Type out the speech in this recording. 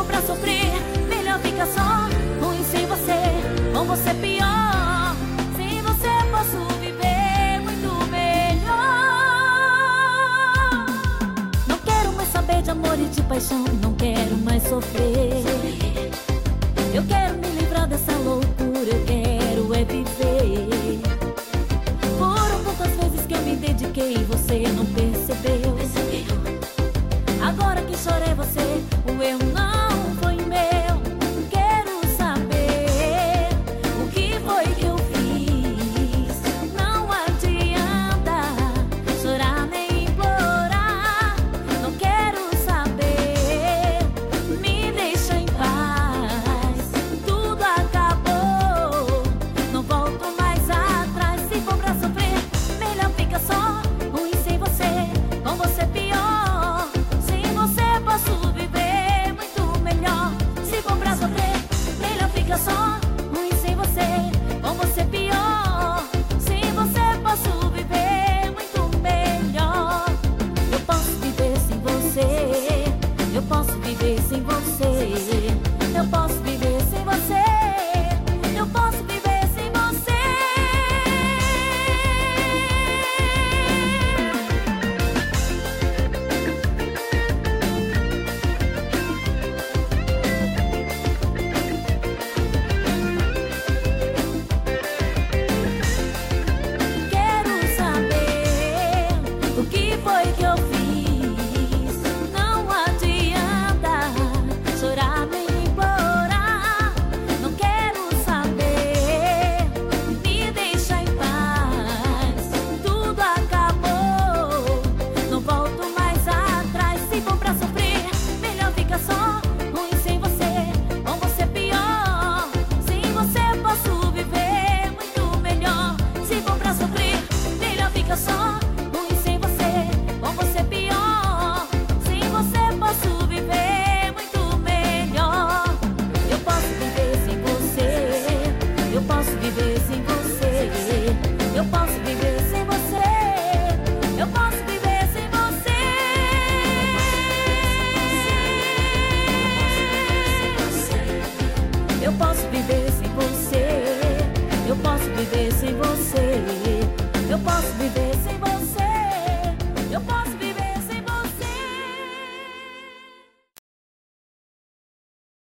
for pra sofrer, melhor ficar só. Ruim sem você, com você pior. Sem você posso viver muito melhor. Não quero mais saber de amor e de paixão, não quero mais sofrer. Eu quero me livrar dessa loucura, eu quero é viver. Foram tantas vezes que eu me dediquei e você não percebeu. Agora quem chora é você, o eu não foi meu. Quero saber o que foi que eu fiz. Não adianta chorar nem implorar. Não quero saber, me deixa em paz. Tudo acabou, não volto mais atrás. Se for pra sofrer, melhor fica só. Ruim sem você, com você pior. Sem você posso viver muito melhor. Se for pra sofrer, melhor fica só. Ruim sem você, com você pior. Sem você posso viver muito melhor. Eu posso viver sem você, eu posso viver sem você. Eu posso viver sem você, eu posso viver sem você. Quero saber o que foi que eu fiz. Não adianta chorar nem implorar. Não quero saber, me deixa em paz. Tudo acabou, não volto mais atrás. Se for pra sofrer, melhor fica só. Ruim sem você, com você pior. Sem você posso viver muito melhor. Se for pra sofrer, melhor fica só. Ruim sem você, com você pior. Sem você posso viver muito melhor. Eu posso viver sem você, eu posso viver sem você. Eu posso viver sem você, eu posso viver sem você. Eu posso viver sem você, eu posso viver sem você. Eu posso viver